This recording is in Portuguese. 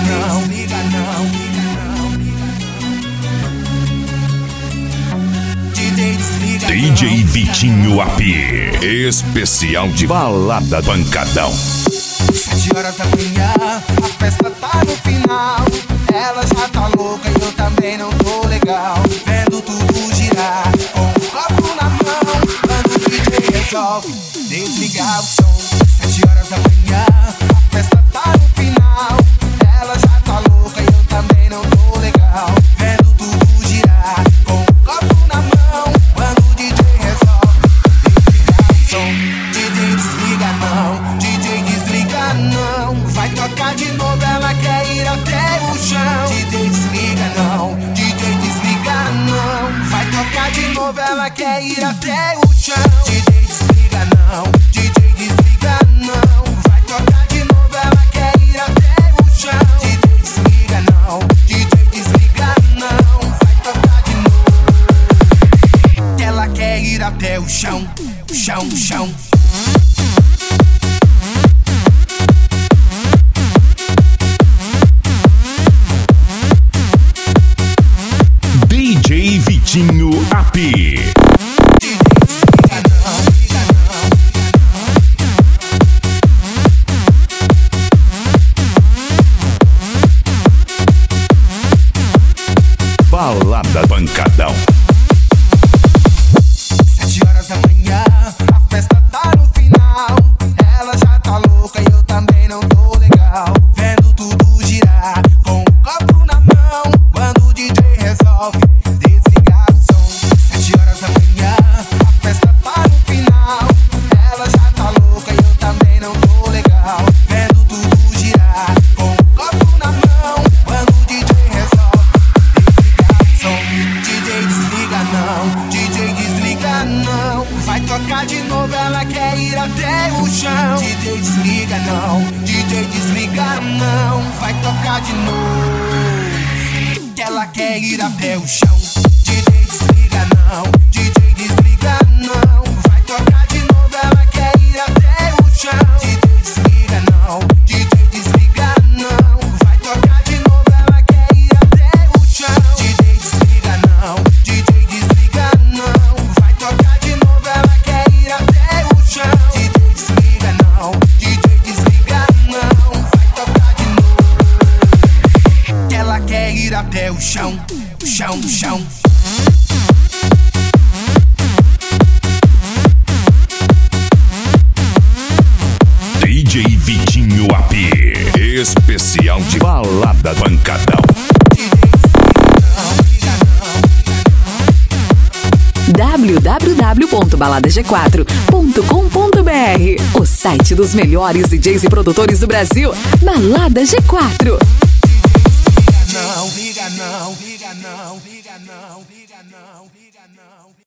não, liga não. DJ Vitinho AP, especial de balada pancadão. 7 horas da manhã, a festa tá no final. Ela já tá louca e eu também não tô legal. Vendo tudo girar, com um copo na mão, quando o DJ resolve desligar o som. 7 horas da manhã, a festa tá no final. Ela já tá louca e eu também não tô legal. Vendo tudo girar, com um copo na mão, quando o DJ resolve desligar o som. DJ desliga não, DJ desliga não. Vai tocar de novo, ela quer ir até o chão. DJ desliga não, DJ desliga não. Vai tocar de novo, ela quer ir até o chão. DJ desliga não, DJ desliga não. Vai tocar de novo, ela quer ir até o chão. DJ desliga não, DJ desliga não. Vai tocar de novo, ela quer ir até o chão, o chão, o chão. DJ Vitinho AP. Balada pancadão. 7 horas da manhã, a festa tá no final. Ela já tá louca e eu também não tô legal. Vendo tudo girar, com um copo na mão, quando o DJ resolve desligar o som. 7 horas da manhã, a festa tá no final. Ela já tá louca e eu também não tô legal. Vendo tudo girar, com um copo na mão, quando o DJ resolve desligar o som. DJ desliga não, DJ desliga não. Vai tocar de novo, ela quer ir até o chão. DJ desliga não, DJ desliga não. Vai tocar de novo, que ela quer ir até o chão. DJ desliga não, DJ desliga não. Vai tocar de novo, ela quer ir até o chão. DJ desliga não, DJ desliga não. Vai tocar de novo, ela quer ir até o chão. DJ desliga não, DJ desliga não. Vai tocar de novo, ela quer ir até o chão. DJ desliga não, DJ desliga não. Vai tocar de novo, que ela quer ir até o chão, o chão, o chão. DJ Vitinho AP, especial de balada pancadão. www.baladag4.com.br, o site dos melhores DJs e produtores do Brasil. Balada G4. Não, liga não, liga não, liga não, liga não, liga não.